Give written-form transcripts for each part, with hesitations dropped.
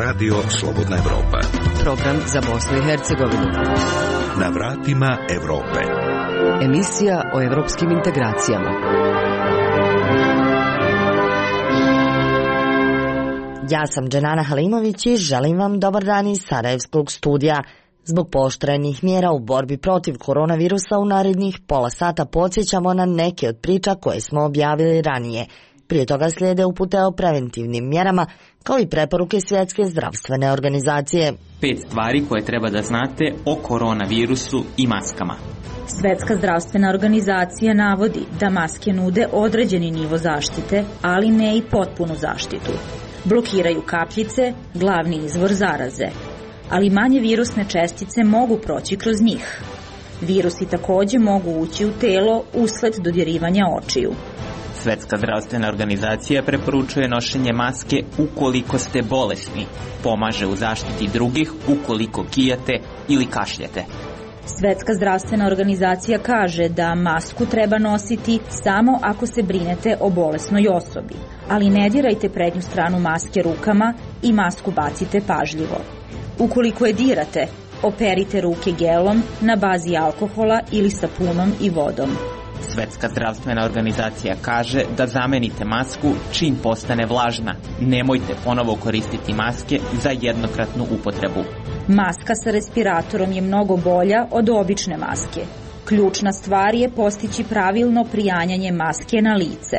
Radio Slobodna Evropa. Program za Bosnu i Hercegovinu. Na vratima Evrope. Emisija o evropskim integracijama. Ja sam Dženana Halimović i želim vam dobar dan iz Sarajevskog studija. Zbog pooštrenih mjera u borbi protiv koronavirusa u narednih pola sata podsjećamo na neke od priča koje smo objavili ranije. Prije toga slijede upute o preventivnim mjerama, kao i preporuke Svjetske zdravstvene organizacije. 5 stvari koje treba da znate o koronavirusu i maskama. Svjetska zdravstvena organizacija navodi da maske nude određeni nivo zaštite, ali ne i potpunu zaštitu. Blokiraju kapljice, glavni izvor zaraze, ali manje virusne čestice mogu proći kroz njih. Virusi također mogu ući u telo usled dodirivanja očiju. Svjetska zdravstvena organizacija preporučuje nošenje maske ukoliko ste bolesni. Pomaže u zaštiti drugih ukoliko kijate ili kašljete. Svjetska zdravstvena organizacija kaže da masku treba nositi samo ako se brinete o bolesnoj osobi, ali ne dirajte prednju stranu maske rukama i masku bacite pažljivo. Ukoliko je dirate, operite ruke gelom na bazi alkohola ili sapunom i vodom. Svjetska zdravstvena organizacija kaže da zamenite masku čim postane vlažna. Nemojte ponovo koristiti maske za jednokratnu upotrebu. Maska sa respiratorom je mnogo bolja od obične maske. Ključna stvar je postići pravilno prijanjanje maske na lice.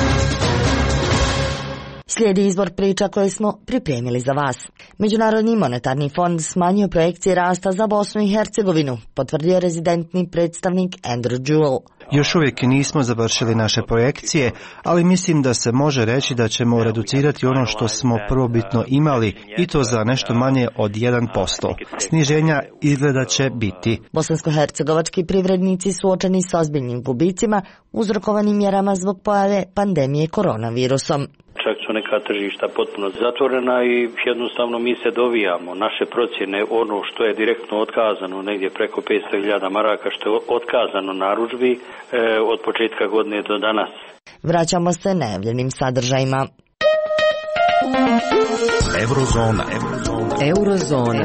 Slijedi izbor priča koje smo pripremili za vas. Međunarodni monetarni fond smanjio projekcije rasta za Bosnu i Hercegovinu, potvrdio rezidentni predstavnik Andrew Jewell. Još uvijek nismo završili naše projekcije, ali mislim da se može reći da ćemo reducirati ono što smo prvobitno imali i to za nešto manje od 1%. Sniženja izgleda će biti. Bosansko-hercegovački privrednici suočeni s ozbiljnim gubicima uzrokovanim mjerama zbog pojave pandemije koronavirusom. Čak su neka tržišta potpuno zatvorena i jednostavno mi se dovijamo. Naše procjene, ono što je direktno otkazano, negdje preko 500.000 maraka, što je otkazano narudžbi od početka godine do danas. Vraćamo se najavljenim sadržajima. Eurozona.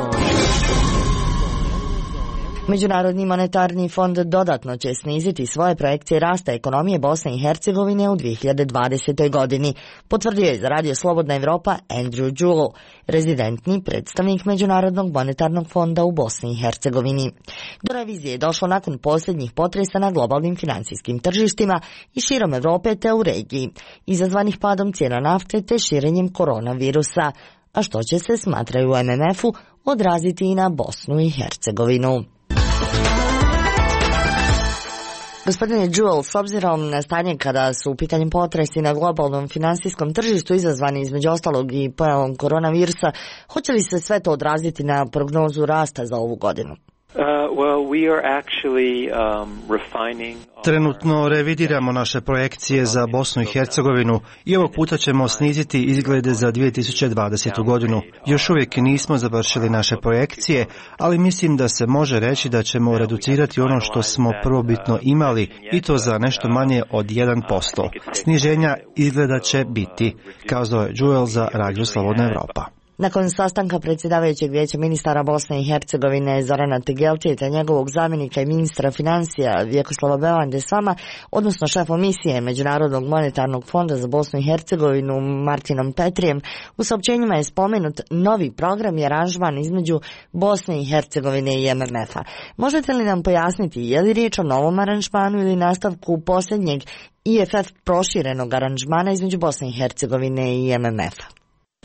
Međunarodni monetarni fond dodatno će sniziti svoje projekcije rasta ekonomije Bosne i Hercegovine u 2020. godini, potvrdio je za Radio Slobodna Evropa Andrew Jewell, rezidentni predstavnik Međunarodnog monetarnog fonda u Bosni i Hercegovini. Do revizije je došlo nakon posljednjih potresa na globalnim financijskim tržištima i širom Europe te u regiji, izazvanih padom cijena nafte te širenjem koronavirusa, a što će se, smatraju u MMF-u, odraziti i na Bosnu i Hercegovinu. Gospodine Jewell, s obzirom na stanje kada su u pitanju potresi na globalnom finansijskom tržištu izazvani između ostalog i pojavom koronavirusa, hoće li se sve to odraziti na prognozu rasta za ovu godinu? Trenutno revidiramo naše projekcije za Bosnu i Hercegovinu i ovog puta ćemo sniziti izglede za 2020. godinu. Još uvijek nismo završili naše projekcije, ali mislim da se može reći da ćemo reducirati ono što smo prvobitno imali i to za nešto manje od 1%. Sniženja izgleda će biti, kazao je Jewell za Radio Slobodna Evropa. Nakon sastanka predsjedavajućeg vijeća ministara Bosne i Hercegovine Zorana Tegeltija te njegovog zamjenika i ministra financija Vjekoslava Bevan-Desvama, odnosno šefa misije Međunarodnog monetarnog fonda za Bosnu i Hercegovinu Martinom Petrijem, u saopćenjima je spomenut novi program i aranžman između Bosne i Hercegovine i MMF-a. Možete li nam pojasniti je li riječ o novom aranžmanu ili nastavku posljednjeg IFF proširenog aranžmana između Bosne i Hercegovine i MMF-a?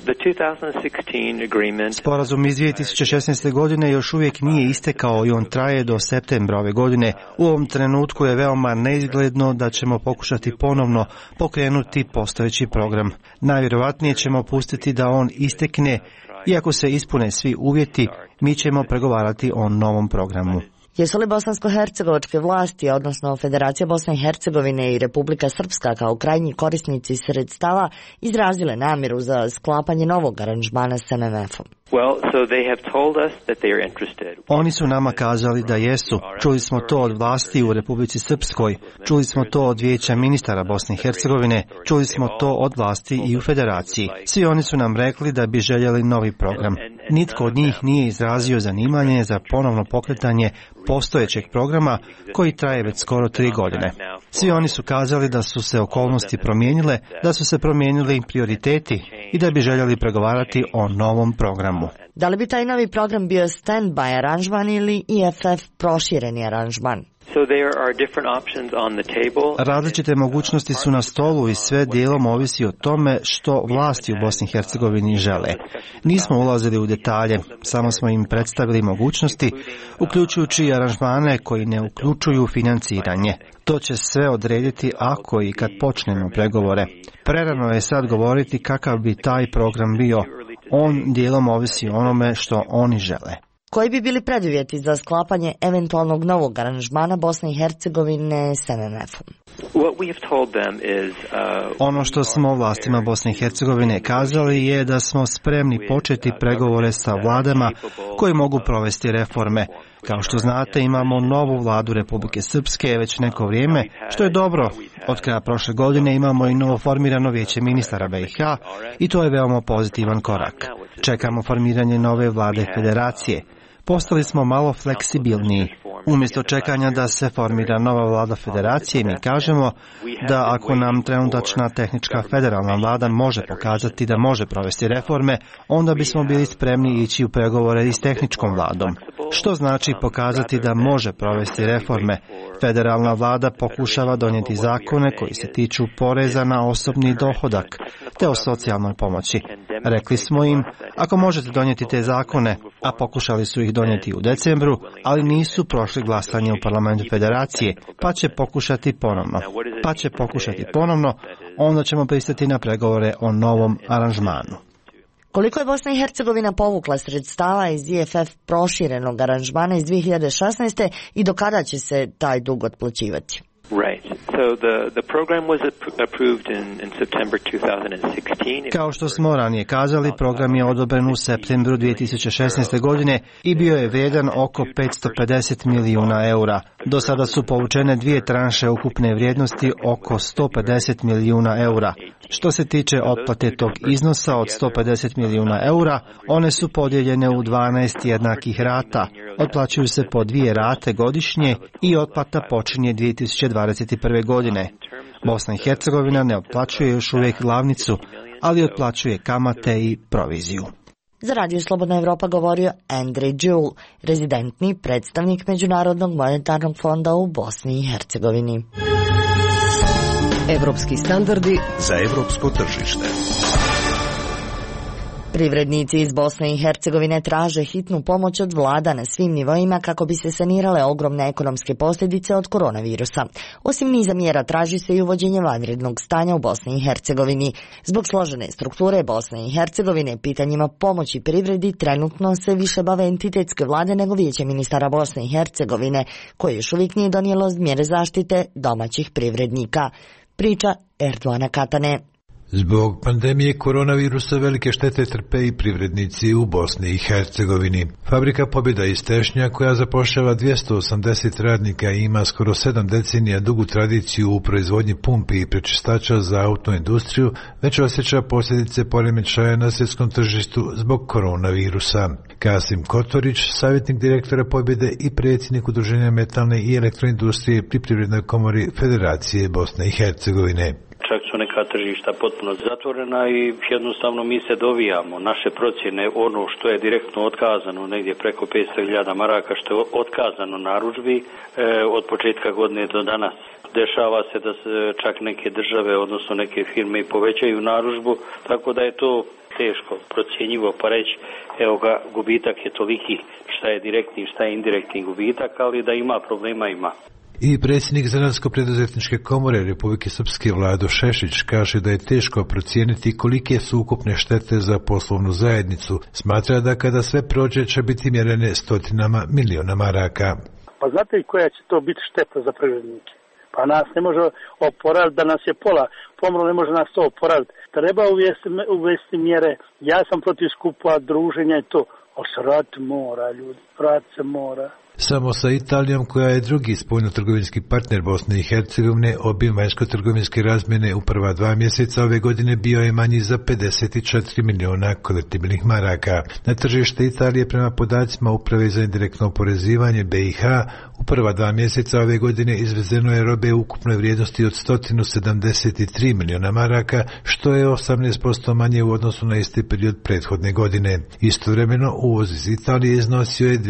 Sporazum iz 2016. godine još uvijek nije istekao i on traje do septembra ove godine. U ovom trenutku je veoma neizgledno da ćemo pokušati ponovno pokrenuti postojeći program. Najvjerojatnije ćemo pustiti da on istekne i ako se ispune svi uvjeti, mi ćemo pregovarati o novom programu. Jesu li bosansko-hercegovačke vlasti, odnosno Federacija Bosne i Hercegovine i Republika Srpska kao krajnji korisnici sredstava izrazile namjeru za sklapanje novog aranžmana s MMF-om? Oni su nama kazali da jesu. Čuli smo to od vlasti u Republici Srpskoj, čuli smo to od vijeća ministara Bosne i Hercegovine, čuli smo to od vlasti i u Federaciji. Svi oni su nam rekli da bi željeli novi program. Nitko od njih nije izrazio zanimanje za ponovno pokretanje postojećeg programa koji traje već skoro 3 godine. Svi oni su kazali da su se okolnosti promijenile, da su se promijenili prioriteti i da bi željeli pregovarati o novom programu. Da li bi taj novi program bio stand-by aranžman ili IFF prošireni aranžman? Različite mogućnosti su na stolu i sve dijelom ovisi o tome što vlasti u Bosni i Hercegovini žele. Nismo ulazili u detalje, samo smo im predstavili mogućnosti, uključujući i aranžmane koji ne uključuju financiranje. To će sve odrediti ako i kad počnemo pregovore. Prerano je sad govoriti kakav bi taj program bio. On dijelom ovisi o onome što oni žele. Koji bi bili preduvjeti za sklapanje eventualnog novog aranžmana Bosne i Hercegovine s MMF-om? Ono što smo vlastima Bosne i Hercegovine kazali je da smo spremni početi pregovore sa vladama koje mogu provesti reforme. Kao što znate, imamo novu vladu Republike Srpske već neko vrijeme, što je dobro. Od kraja prošle godine imamo i novo formirano vijeće ministara BiH i to je veoma pozitivan korak. Čekamo formiranje nove vlade Federacije. Postali smo malo fleksibilniji. Umjesto čekanja da se formira nova vlada Federacije, mi kažemo da ako nam trenutačna tehnička federalna vlada može pokazati da može provesti reforme, onda bismo bili spremni ići u pregovore i s tehničkom vladom. Što znači pokazati da može provesti reforme? Federalna vlada pokušava donijeti zakone koji se tiču poreza na osobni dohodak, te o socijalnoj pomoći. Rekli smo im, ako možete donijeti te zakone, a pokušali su ih donijeti u decembru, ali nisu prošli glasanje u parlamentu Federacije, pa će pokušati ponovno, onda ćemo pristati na pregovore o novom aranžmanu. Koliko je Bosna i Hercegovina povukla sredstava iz IFF proširenog aranžmana iz 2016. i do kada će se taj dug otplaćivati? Kao što smo ranije kazali, program je odobren u septembru 2016. godine i bio je vrijedan oko 550 milijuna eura. Do sada su povučene 2 tranše ukupne vrijednosti oko 150 milijuna eura. Što se tiče otplate tog iznosa od 150 milijuna eura, one su podijeljene u 12 jednakih rata. Otplaćuju se po 2 rate godišnje i otplata počinje 2021. godine. Bosna i Hercegovina ne otplaćuje još uvijek glavnicu, ali otplaćuje kamate i proviziju. Za Radio Slobodna Evropa govorio Andrej Đul, rezidentni predstavnik Međunarodnog monetarnog fonda u Bosni i Hercegovini. Evropski standardi za evropsko tržište. Privrednici iz Bosne i Hercegovine traže hitnu pomoć od vlada na svim nivoima kako bi se sanirale ogromne ekonomske posljedice od koronavirusa. Osim niza mjera traži se i uvođenje vanrednog stanja u Bosni i Hercegovini. Zbog složene strukture Bosne i Hercegovine pitanjima pomoći privredi trenutno se više bave entitetske vlade nego vijeće ministara Bosne i Hercegovine, koje još uvijek nije donijelo mjere zaštite domaćih privrednika. Priča Erdoana Katane. Zbog pandemije koronavirusa velike štete trpe i privrednici u Bosni i Hercegovini. Fabrika Pobjeda iz Tešnja, koja zapošljava 280 radnika i ima skoro 7 decenija dugu tradiciju u proizvodnji pumpi i prečistača za autoindustriju, već osjeća posljedice poremećaja na svjetskom tržištu zbog koronavirusa. Kasim Kotorić, savjetnik direktora Pobjede i predsjednik Udruženja metalne i elektroindustrije pri Privrednoj komori Federacije Bosne i Hercegovine. Čak su neka tržišta potpuno zatvorena i jednostavno mi se dovijamo. Naše procjene, ono što je direktno otkazano, negdje preko 500.000 maraka, što je otkazano narudžbi od početka godine do danas. Dešava se da se čak neke države, odnosno neke firme i povećaju narudžbu, tako da je to teško procjenjivo pa reći, evo ga, gubitak je toliki, šta je direktni, šta je indirektni gubitak, ali da ima problema ima. I predsjednik Zanatsko-preduzetničke komore Republike Srpske Vlado Šešić kaže da je teško procijeniti kolike su ukupne štete za poslovnu zajednicu. Smatra da kada sve prođe će biti mjerene stotinama miliona maraka. Pa znate koja će to biti šteta za privrednike? Pa nas ne može oporaviti da nas je pola pomro, ne može nas to oporaviti. Treba uvesti mjere. Ja sam protiv skupova, druženja i to. Ali se raditi mora, ljudi. Raditi se mora. Samo sa Italijom, koja je drugi spoljnotrgovinski partner Bosne i Hercegovine, obim vanjsko-trgovinske razmjene u prva 2 mjeseca ove godine bio je manji za 54 miliona konvertibilnih maraka. Na tržište Italije prema podacima Uprave za indirektno oporezivanje BiH u prva 2 mjeseca ove godine izvezeno je robe u ukupnoj vrijednosti od 173 miliona maraka, što je 18% manje u odnosu na isti period prethodne godine. Istovremeno uvoz iz Italije iznosio je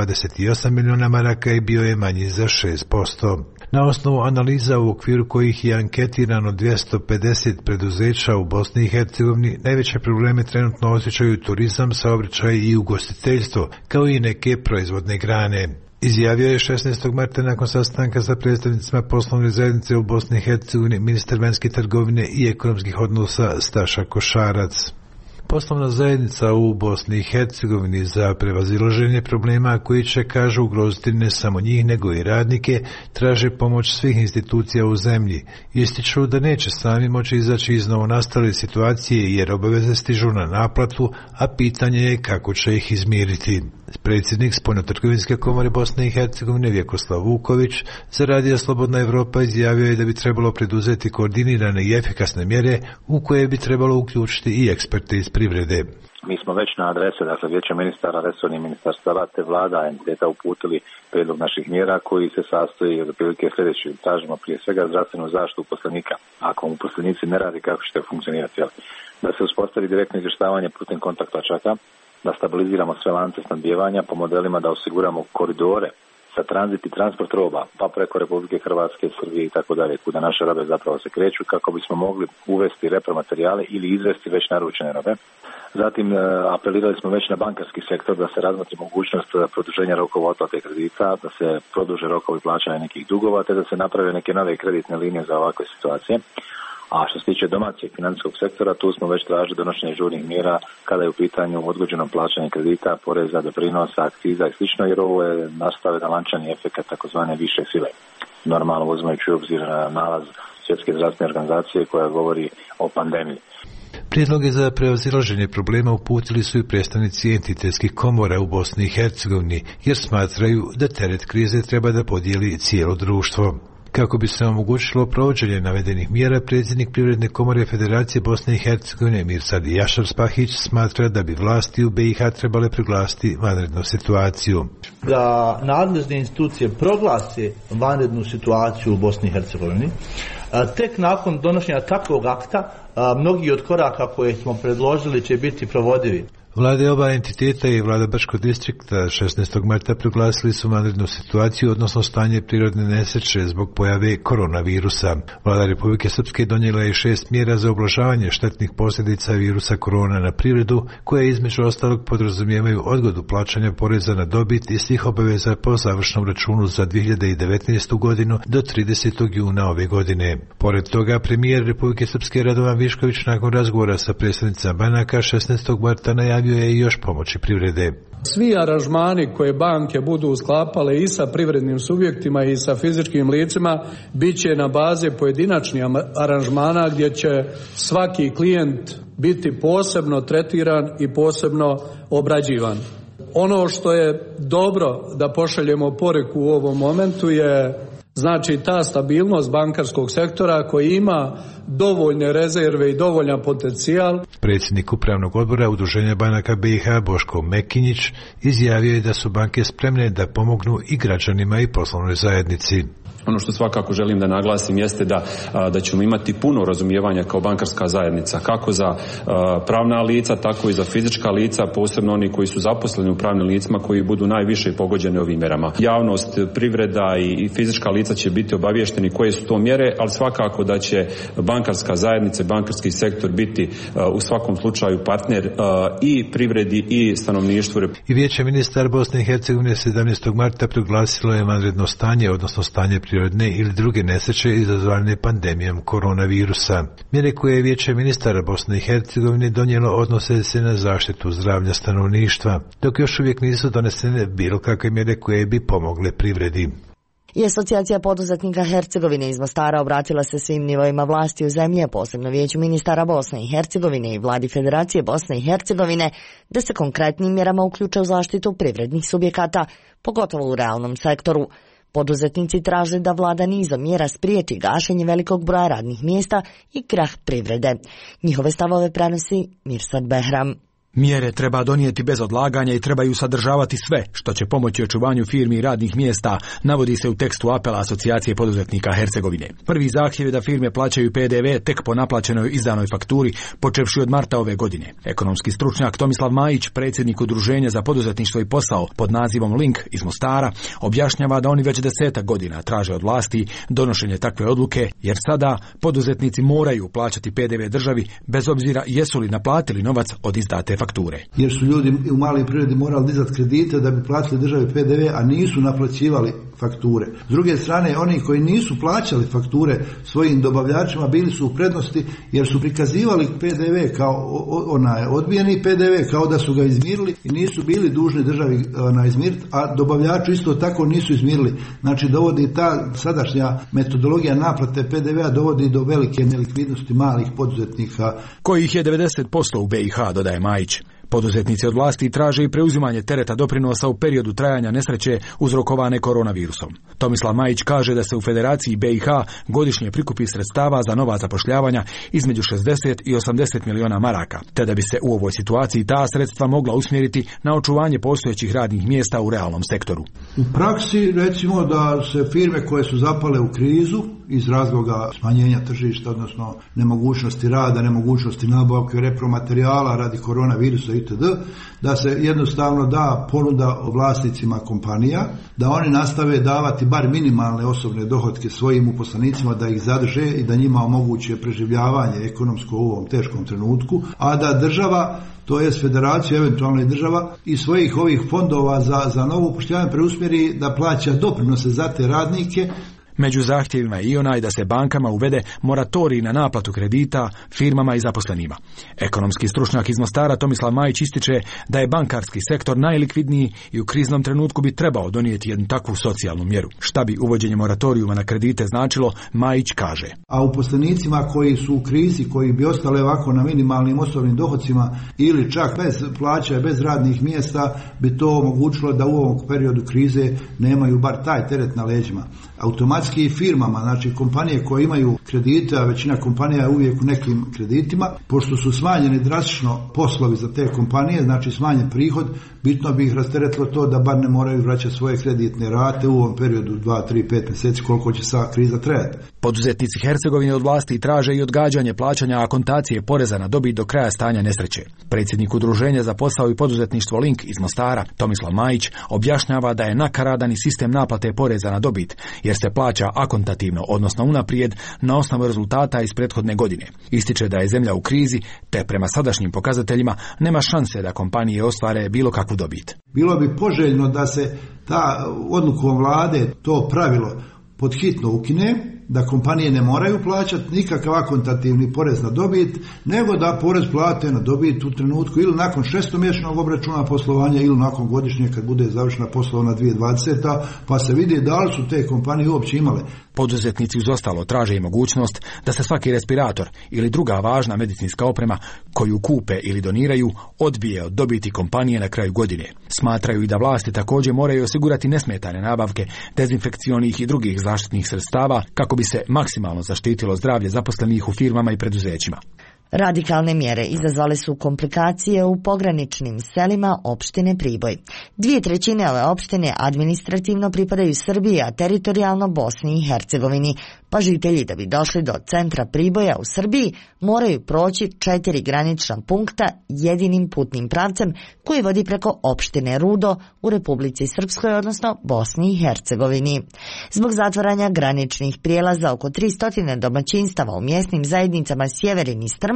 228 miliona maraka i bio je manji za 6%. Na osnovu analiza u okviru kojih je anketirano 250 preduzeća u Bosni i Hercegovini, najveće probleme trenutno osjećaju turizam, saobraćaj i ugostiteljstvo, kao i neke proizvodne grane. Izjavio je 16. marta nakon sastanka sa predstavnicima poslovne zajednice u Bosni i Hercegovini ministar vanjske trgovine i ekonomskih odnosa Staša Košarac. Poslovna zajednica u Bosni i Hercegovini za prevazilaženje problema koji će, kažu, ugroziti ne samo njih nego i radnike, traže pomoć svih institucija u zemlji. Ističu da neće sami moći izaći iz novonastale situacije jer obaveze stižu na naplatu, a pitanje je kako će ih izmiriti. Predsjednik Spoljnotrgovinske komore Bosne i Hercegovine Vjekoslav Vuković za Radio Slobodna Evropa izjavio je da bi trebalo preduzeti koordinirane i efikasne mjere u koje bi trebalo uključiti i eksperte iz privrede. Mi smo već na adrese, dakle Vijeća ministara, resornih ministarstava te vlada entiteta uputili prijedlog naših mjera koji se sastoji od otprilike sljedećeg. Tražimo prije svega zdravstvenu zaštitu uposlenika. Ako uposlenici ne radi, kako ćete funkcionirati? Da se uspostavi direktno izvještavanje putem kontakt točaka, da stabiliziramo sve lance snabdijevanja po modelima da osiguramo koridore za tranzit i transport roba, pa preko Republike Hrvatske, Srbije i tako dalje, kuda naše robe zapravo se kreću, kako bismo mogli uvesti repromaterijale ili izvesti već naručene robe. Zatim apelirali smo već na bankarski sektor da se razmotri mogućnost produženja rokova otplate kredita, da se produže rokovi plaćanja nekih dugova, te da se naprave neke nove kreditne linije za ovakve situacije. A što se tiče domaćeg financijskog sektora, tu smo već tražili donošenje žurnih mjera kada je u pitanju odgođeno plaćanje kredita, poreza, doprinosa, akciza i slično, jer ovo je nastavljen lančani efekt takozvane više sile. Normalno uzimajući u obzir nalaz Svjetske zdravstvene organizacije koja govori o pandemiji. Prijedloge za prevazilaženje problema uputili su i predstavnici entitetskih komora u Bosni i Hercegovini, jer smatraju da teret krize treba da podijeli cijelo društvo. Kako bi se omogućilo provođenje navedenih mjera, predsjednik Privredne komore Federacije Bosne i Hercegovine Mirsad Jašar Spahić smatra da bi vlasti u BiH trebale proglasiti vanrednu situaciju. Da nadležne institucije proglase vanrednu situaciju u Bosni i Hercegovini, tek nakon donošenja takvog akta, mnogi od koraka koje smo predložili će biti provodivi. Vlade oba entiteta i vlada Brčkog distrikta 16. marta proglasili su vanrednu situaciju, odnosno stanje prirodne nesreće zbog pojave koronavirusa. Vlada Republike Srpske donijela je 6 mjera za ublažavanje štetnih posljedica virusa korona na privredu, koje između ostalog podrazumijevaju odgodu plaćanja poreza na dobit i svih obaveza po završnom računu za 2019. godinu do 30. juna ove godine. Pored toga, premijer Republike Srpske Radovan Višković nakon razgovora sa predstavnicima banaka 16. marta najavio je i još pomoći privrede. Svi aranžmani koje banke budu sklapale i sa privrednim subjektima i sa fizičkim licima bit će na bazi pojedinačnih aranžmana gdje će svaki klijent biti posebno tretiran i posebno obrađivan. Ono što je dobro da pošaljemo poruku u ovom momentu je znači ta stabilnost bankarskog sektora koji ima dovoljne rezerve i dovoljan potencijal. Predsjednik Upravnog odbora Udruženja banaka BiH Boško Mekinjić izjavio je da su banke spremne da pomognu i građanima i poslovnoj zajednici. Ono što svakako želim da naglasim jeste da ćemo imati puno razumijevanja kao bankarska zajednica, kako za pravna lica, tako i za fizička lica, posebno oni koji su zaposleni u pravnim licima koji budu najviše pogođeni ovim mjerama. Javnost, privreda i fizička lica će biti obavješteni koje su to mjere, ali svakako da će bankarska zajednica, bankarski sektor biti u svakom slučaju partner i privredi i stanovništvu. I Vijeće ministara Bosne i Hercegovine 17. marta proglasilo je vanredno stanje, odnosno stanje prirodne ili druge nesreće izazvane pandemijom koronavirusa. Mjere koje je Vijeće ministara Bosne i Hercegovine donijelo odnose se na zaštitu zdravlja stanovništva, dok još uvijek nisu donesene bilo kakve mjere koje bi pomogle privredi. I Asocijacija poduzetnika Hercegovine iz Mostara obratila se svim nivoima vlasti u zemlji, posebno Vijeću ministara Bosne i Hercegovine i Vladi Federacije Bosne i Hercegovine, da se konkretnim mjerama uključe u zaštitu privrednih subjekata, pogotovo u realnom sektoru. Poduzetnici traže da vlada nizom mjera spriječi gašenje velikog broja radnih mjesta i krah privrede. Njihove stavove prenosi Mirsad Behram. Mjere treba donijeti bez odlaganja i trebaju sadržavati sve što će pomoći očuvanju firmi i radnih mjesta, navodi se u tekstu apela Asocijacije poduzetnika Hercegovine. Prvi zahtjev je da firme plaćaju PDV tek po naplaćenoj izdanoj fakturi, počevši od marta ove godine. Ekonomski stručnjak Tomislav Majić, predsjednik Udruženja za poduzetništvo i posao pod nazivom Link iz Mostara, objašnjava da oni već 10 godina traže od vlasti donošenje takve odluke, jer sada poduzetnici moraju plaćati PDV državi bez obzira jesu li naplatili novac od izdate fakture. Jer su ljudi u maloj privredi morali dizati kredite da bi platili državi PDV, a nisu naplaćivali fakture. S druge strane, oni koji nisu plaćali fakture svojim dobavljačima bili su u prednosti jer su prikazivali PDV kao odbijeni PDV, kao da su ga izmirili i nisu bili dužni državi izmiriti, a dobavljači isto tako nisu izmirili. Znači, dovodi ta sadašnja metodologija naplate PDV-a dovodi do velike nelikvidnosti malih poduzetnika. Kojih je 90% u BiH, dodaje Majić. Poduzetnici od vlasti traže i preuzimanje tereta doprinosa u periodu trajanja nesreće uzrokovane koronavirusom. Tomislav Majić kaže da se u Federaciji BiH godišnje prikupi sredstava za nova zapošljavanja između 60 i 80 miliona maraka, te da bi se u ovoj situaciji ta sredstva mogla usmjeriti na očuvanje postojećih radnih mjesta u realnom sektoru. U praksi recimo da se firme koje su zapale u krizu iz razloga smanjenja tržišta, odnosno nemogućnosti rada, nemogućnosti nabavke repromaterijala radi koronavirusa itd., da se jednostavno da ponuda vlasnicima kompanija, da oni nastave davati bar minimalne osobne dohotke svojim uposlenicima, da ih zadrže i da njima omoguće preživljavanje ekonomsko u ovom teškom trenutku, a da država, to je federacija, eventualno i država, i svojih ovih fondova za novo upošljavanje preusmjeri da plaća doprinose za te radnike. Među zahtjevima je i onaj da se bankama uvede moratorij na naplatu kredita firmama i zaposlenima. Ekonomski stručnjak iz Mostara Tomislav Majić ističe da je bankarski sektor najlikvidniji i u kriznom trenutku bi trebao donijeti jednu takvu socijalnu mjeru. Šta bi uvođenje moratorijuma na kredite značilo, Majić kaže. A uposlenicima koji su u krizi, koji bi ostale ovako na minimalnim osobnim dohodcima ili čak bez plaća, bez radnih mjesta, bi to omogućilo da u ovom periodu krize nemaju bar taj teret na leđima. Automatski firmama, znači kompanije koje imaju kredite, a većina kompanija je uvijek u nekim kreditima, pošto su smanjeni drastično poslovi za te kompanije, znači smanjen prihod, bitno bi ih rasteretilo to da bar ne moraju vraćati svoje kreditne rate u ovom periodu 2, 3, 5 mjeseci koliko će sa kriza trajati. Poduzetnici Hercegovine od vlasti traže i odgađanje plaćanja akontacije poreza na dobit do kraja stanja nesreće. Predsjednik Udruženja za posao i poduzetništvo Link iz Mostara, Tomislav Majić, objašnjava da je nakaradan i sistem naplate poreza na dobit, jer se plaća akontativno, odnosno unaprijed, na osnovu rezultata iz prethodne godine. Ističe da je zemlja u krizi, te prema sadašnjim pokazateljima nema šanse da kompanije ostvare bilo kakvu dobit. Bilo bi poželjno da se ta odlukom vlade to pravilo podhitno ukine, da kompanije ne moraju plaćati nikakav akontativni porez na dobit, nego da porez plate na dobit u trenutku ili nakon 6-mjesečnog obračuna poslovanja ili nakon godišnje kad bude završena poslovna 2020. pa se vidi da li su te kompanije uopće imale. Poduzetnici uz ostalo traže i mogućnost da se svaki respirator ili druga važna medicinska oprema koju kupe ili doniraju odbije od dobiti kompanije na kraju godine. Smatraju i da vlasti također moraju osigurati nesmetane nabavke dezinfekcionih i drugih zaštitnih sredstava kako bi se maksimalno zaštitilo zdravlje zaposlenih u firmama i preduzećima. Radikalne mjere izazvale su komplikacije u pograničnim selima opštine Priboj. 2/3 ove opštine administrativno pripadaju Srbiji, a teritorijalno Bosni i Hercegovini, pa žitelji da bi došli do centra Priboja u Srbiji moraju proći 4 granična punkta jedinim putnim pravcem koji vodi preko opštine Rudo u Republici Srpskoj, odnosno Bosni i Hercegovini. Zbog zatvaranja graničnih prijelaza oko 300 domaćinstava u mjesnim zajednicama Sjeverin i Strmaj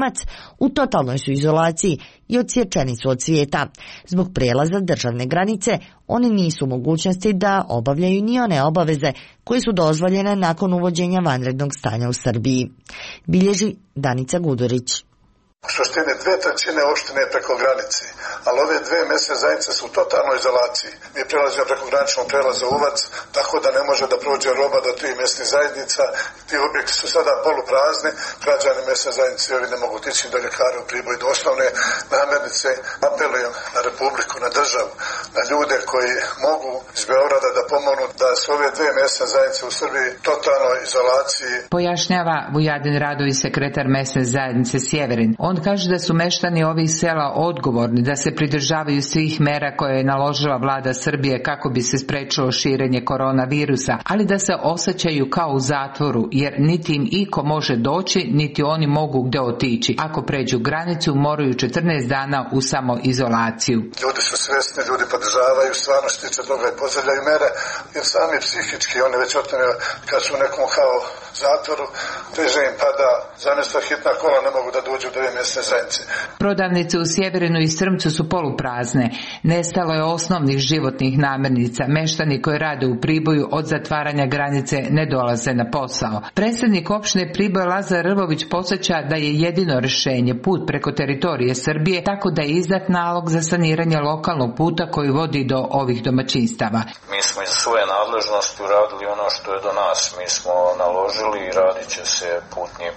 Šamac u totalnoj su izolaciji i odsječeni su od svijeta. Zbog prijelaza državne granice oni nisu u mogućnosti da obavljaju ni one obaveze koje su dozvoljene nakon uvođenja vanrednog stanja u Srbiji. Bilježi Danica Gudurić. U suštini 2/3 opštine je preko granice, ali ove 2 mesne zajednice su u totalnoj izolaciji. Mi prelazimo preko graničnog prelaza Uvac, tako da ne može da prođe roba do 3 mesnih zajednica. Ti objekti su sada poluprazni, građani mesne zajednice ovi ne mogu otići do ljekara u Priboju, do osnovne namirnice. Apelujem na Republiku, na državu, na ljude koji mogu iz Beograda da pomognu da su ove 2 mesne zajednice u Srbiji totalnoj izolaciji. Pojašnjava Vujadin Radović, sekretar mesne zajednice Sjeverin. On kaže da su meštani ovih sela odgovorni da se pridržavaju svih mera koje je naložila vlada Srbije kako bi se sprečilo širenje koronavirusa, ali da se osjećaju kao u zatvoru, jer niti im iko može doći, niti oni mogu gde otići. Ako pređu granicu, moraju 14 dana u samoizolaciju. Ljudi su svjesni, ljudi podržavaju, stvarno što tiče toga i pozdravljaju mere, jer sami psihički, oni već o tome kad su u nekom kao zatvoru, teže im pada, zamjesto hitna kola ne mogu da dođu do mesne zajednice. Prodavnice u Sjeverinu i Strmcu su poluprazne. Nestalo je osnovnih životnih namirnica. Meštani koji rade u Priboju od zatvaranja granice ne dolaze na posao. Predsjednik opštine Priboj Lazar Rvović podsjeća da je jedino rješenje put preko teritorije Srbije, tako da je izdat nalog za saniranje lokalnog puta koji vodi do ovih domaćinstava. Mi smo iz svoje nadležnosti uradili ono što je do nas. Mi smo naložili i radit će se putnim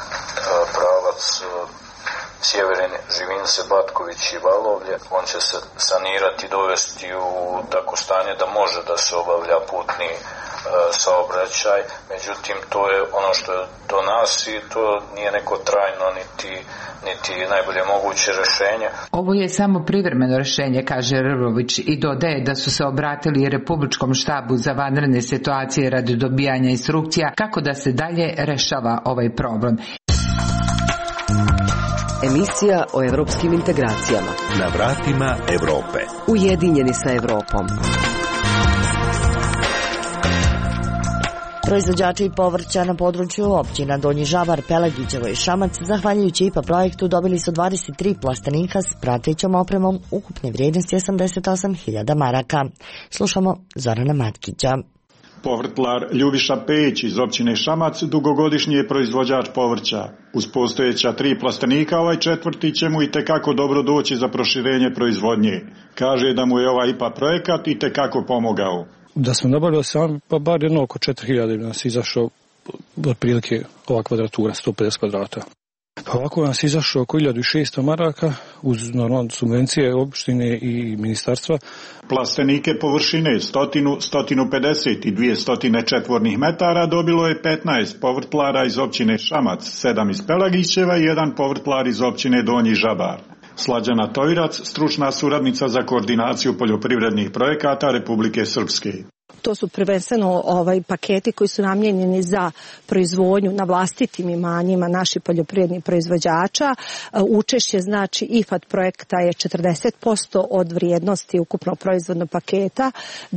pravac Sjeverin, Živince, Batković i Valovlje. On će se sanirati i dovesti u tako stanje da može da se obavlja putni saobraćaj. Međutim, to je ono što je do nas i to nije neko trajno niti najbolje moguće rješenje. Ovo je samo privremeno rješenje, kaže Rvović, i dodaje da su se obratili Republičkom štabu za vanredne situacije radi dobijanja instrukcija kako da se dalje rešava ovaj problem. Emisija o evropskim integracijama. Na vratima Evrope. Ujedinjeni sa Evropom. Proizvođači povrća na području općina Donji Žabar, Pelagićevo i Šamac, zahvaljujući IPA projektu, dobili su 23 plastenika s pratećom opremom ukupne vrijednosti 88.000 maraka. Slušamo Zorana Matkića. Povrtlar Ljubiša Pejić iz općine Šamac dugogodišnji je proizvođač povrća. Uz postojeća 3 plastenika, ovaj 4. će mu itekako dobro doći za proširenje proizvodnje. Kaže da mu je ovaj IPA projekat itekako pomogao. Da smo nabavili sam, pa bar jedno oko 4.000 nas izašao otprilike ova kvadratura, 150 kvadrata. Pa ovako nas izašao oko 1.600 maraka uz normalno subvencije opštine i ministarstva. Plastenike površine 100-150 i 200 četvornih metara dobilo je 15 povrtlara iz općine Šamac, 7 iz Pelagićeva i 1 povrtlar iz općine Donji Žabar. Slađana Tojrac, stručna suradnica za koordinaciju poljoprivrednih projekata Republike Srpske. To su prvenstveno paketi koji su namijenjeni za proizvodnju na vlastitim imanjima naših poljoprivrednih proizvođača. Učešće znači IFAD projekta je 40% od vrijednosti ukupnog proizvodnog paketa.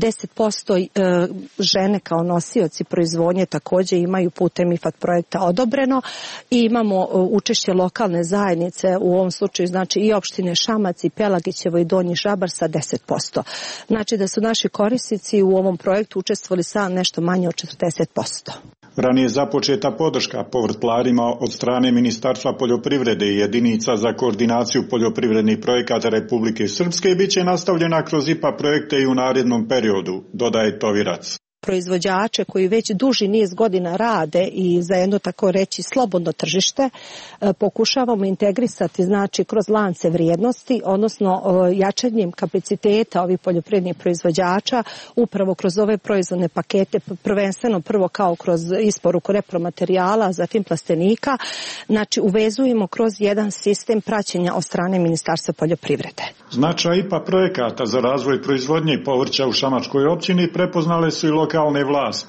10% žene kao nosioci proizvodnje također imaju putem IFAD projekta odobreno. I imamo učešće lokalne zajednice, u ovom slučaju znači i opštine Šamac i Pelagićevo i Donji Žabar sa 10%. Znači da su naši korisnici u ovom projektu učestvovali sa nešto manje od 40%. Ranije započeta podrška povrtlarima od strane Ministarstva poljoprivrede i jedinica za koordinaciju poljoprivrednih projekata Republike Srpske bit će nastavljena kroz IPA projekte i u narednom periodu, dodaje Tovirac. Proizvođače koji već duži niz godina rade i za jedno tako reći slobodno tržište pokušavamo integrisati znači kroz lance vrijednosti, odnosno jačanjem kapaciteta ovih poljoprivrednih proizvođača upravo kroz ove proizvodne pakete, prvenstveno prvo kao kroz isporuku repromaterijala, zatim plastenika, znači uvezujemo kroz jedan sistem praćenja od strane Ministarstva poljoprivrede. Značaj IPA projekata za razvoj proizvodnje povrća u Šamačkoj općini prepoznale su i lokalne vlasti.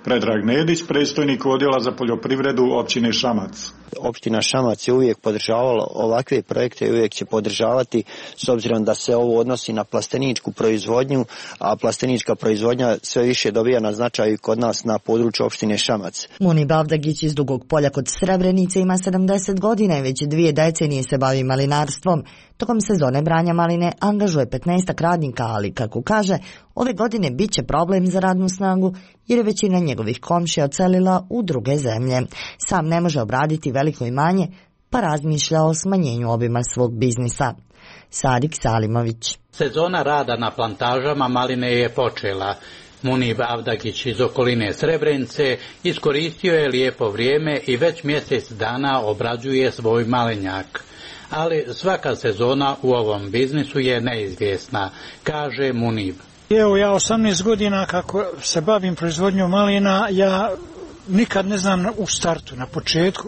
Predrag Nedić, predstojnik odjela za poljoprivredu općine Šamac. Opština Šamac je uvijek podržavala ovakve projekte i uvijek će podržavati, s obzirom da se ovo odnosi na plasteničku proizvodnju, a plastenička proizvodnja sve više dobija na značaju kod nas na području opštine Šamac. Munib Avdagić iz Dugog Polja kod Srebrenice ima 70 godina i već 2 decenije se bavi malinarstvom. Tokom sezone branja maline angažuje 15 radnika, ali kako kaže, ove godine bit će problem za radnu snagu jer je većina njegovih komšija odselila u druge zemlje. Sam ne može obraditi veliko imanje, pa razmišlja o smanjenju obima svog biznisa. Sadik Salimović. Sezona rada na plantažama maline je počela. Munib Avdagić iz okoline Srebrenice iskoristio je lijepo vrijeme i već mjesec dana obrađuje svoj malinjak. Ali svaka sezona u ovom biznisu je neizvjesna, kaže Munib. Evo ja 18 godina kako se bavim proizvodnjom malina, ja nikad ne znam u startu, na početku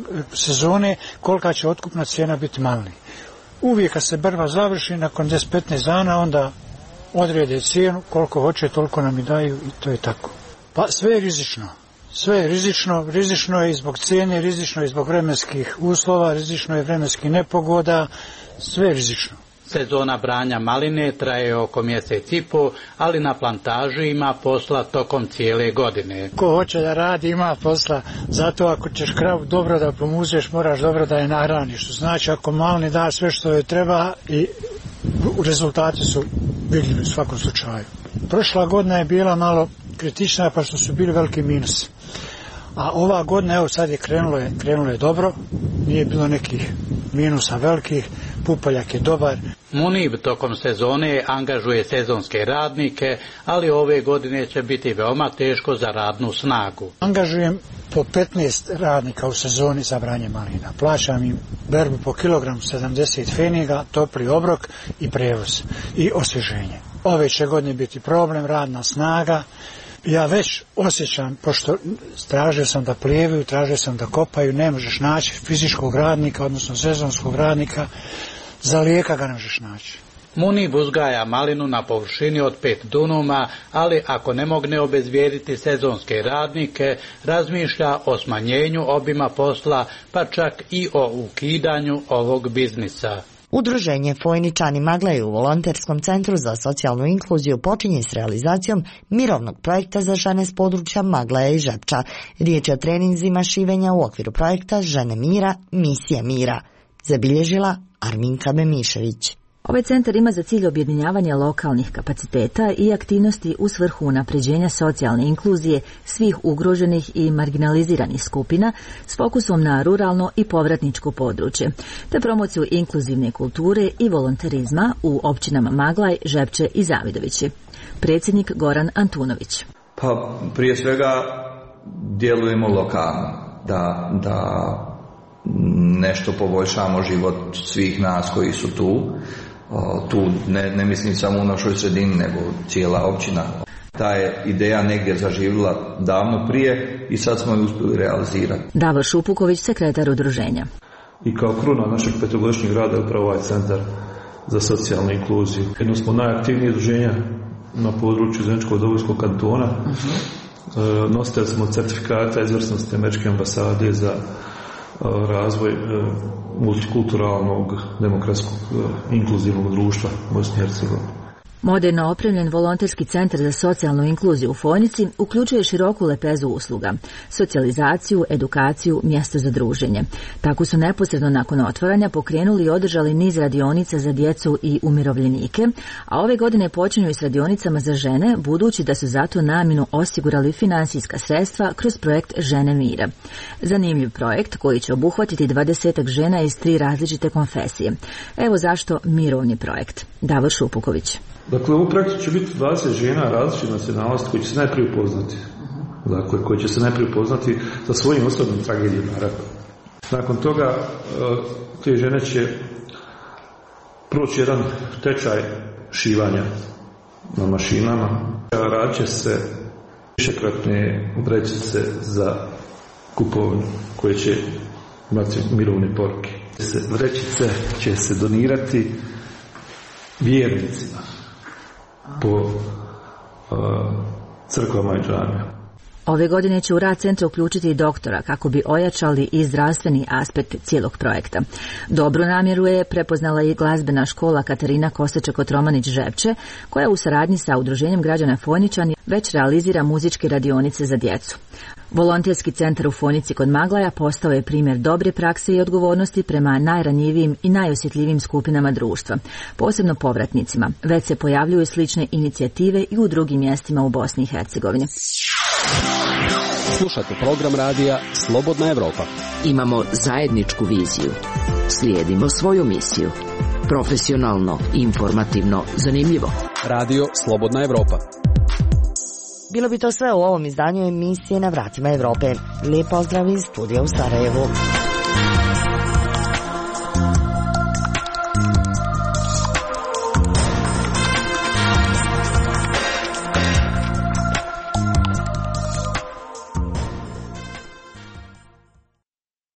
sezone kolika će otkupna cijena biti malini. Uvijek kad se berba završi, nakon 10-15 dana onda odrede cijenu, koliko hoće toliko nam i daju i to je tako. Pa sve je rizično. Sve je rizično je i zbog cijene, rizično je i zbog vremenskih uslova, rizično je vremenskih nepogoda, sve je rizično. Sezona branja maline traje oko mjesec i pol, ali na plantaži ima posla tokom cijele godine. Ko hoće da radi ima posla, zato ako ćeš kravu dobro da pomuzeš, moraš dobro da je nahraniš. Znači ako malini da sve što joj treba i rezultati su vidljivi u svakom slučaju. Prošla godina je bila malo kritična pa što su bili veliki minus. A ova godina, evo sad je krenulo je dobro, nije bilo nekih minusa velikih, pupoljak je dobar. Munib tokom sezone angažuje sezonske radnike, ali ove godine će biti veoma teško za radnu snagu. Angažujem po 15 radnika u sezoni za branje malina. Plaćam im berbu po kilogramu 70 feniga, topli obrok i prevoz i osvježenje. Ove će godine biti problem, radna snaga. Ja već osjećam, pošto tražio sam da plijevaju, tražio sam da kopaju, ne možeš naći fizičkog radnika, odnosno sezonskog radnika, za lijeka ga ne možeš naći. Munib uzgaja malinu na površini od 5 dunuma, ali ako ne mogne obezvijediti sezonske radnike, razmišlja o smanjenju obima posla, pa čak i o ukidanju ovog biznisa. Udruženje Fojničani Magleju u volonterskom centru za socijalnu inkluziju počinje s realizacijom mirovnog projekta za žene s područja Magleja i Žepča. Riječ je o treninzima šivenja u okviru projekta Žene mira, misije mira, zabilježila Arminka Bemišević. Ovaj centar ima za cilj objedinjavanje lokalnih kapaciteta i aktivnosti u svrhu unapređenja socijalne inkluzije svih ugroženih i marginaliziranih skupina s fokusom na ruralno i povratničko područje, te promociju inkluzivne kulture i volonterizma u općinama Maglaj, Žepče i Zavidovići. Predsjednik Goran Antunović. Pa prije svega djelujemo lokalno, da nešto poboljšamo život svih nas koji su tu. Tu ne mislim samo u našoj sredini, nego cijela općina. Ta je ideja negdje zaživjela davno prije i sad smo ju uspjeli realizirati. Davor Šupuković, sekretar udruženja. I kao kruna našeg 5-godišnjeg rada je upravo ovaj centar za socijalnu inkluziju. Jedno smo najaktivnije udruženja na području Zeničkog Dobojskog kantona. Nositelj smo certifikata izvrsnosti Američke ambasade za razvoj multikulturalnog, demokratskog, inkluzivnog društva Bosne i Hercegovine. Moderno opremljen volonterski centar za socijalnu inkluziju u Fojnici uključuje široku lepezu usluga, socijalizaciju, edukaciju, mjesto za druženje. Tako su neposredno nakon otvaranja pokrenuli i održali niz radionica za djecu i umirovljenike, a ove godine počinju i s radionicama za žene, budući da su za tu namjenu osigurali finansijska sredstva kroz projekt Žene mira. Zanimljiv projekt koji će obuhvatiti 20 žena iz 3 različite konfesije. Evo zašto mirovni projekt. Davor Šupuković. Dakle, u projektu će biti 20 žena različite nacionalnosti koji će se najprije upoznati. Dakle, koji će se najprije upoznati sa svojim osobnim tragedijama. Nakon toga, te žene će proći jedan tečaj šivanja na mašinama. Radit će se višekratne vrećice za kupovinu koje će imati mirovne poruke. Vrećice će se donirati vjernicima po crkvama i džamijama. Ove godine će u rad centra uključiti i doktora kako bi ojačali i zdravstveni aspekt cijelog projekta. Dobru namjeru je prepoznala i glazbena škola Katarina Kostaček-Kotromanić-Žepče, koja u saradnji sa Udruženjem građana Fojničani već realizira muzičke radionice za djecu. Volonterski centar u Fojnici kod Maglaja postao je primjer dobre prakse i odgovornosti prema najranjivijim i najosjetljivijim skupinama društva, posebno povratnicima. Već se pojavljuju slične inicijative i u drugim mjestima u Bosni i Hercegovini. Slušate program radija Slobodna Evropa. Imamo zajedničku viziju. Slijedimo svoju misiju. Profesionalno, informativno, zanimljivo. Radio Slobodna Evropa. Bilo bi to sve u ovom izdanju emisije Na vratima Evrope. Lijep pozdrav iz studija u Sarajevu.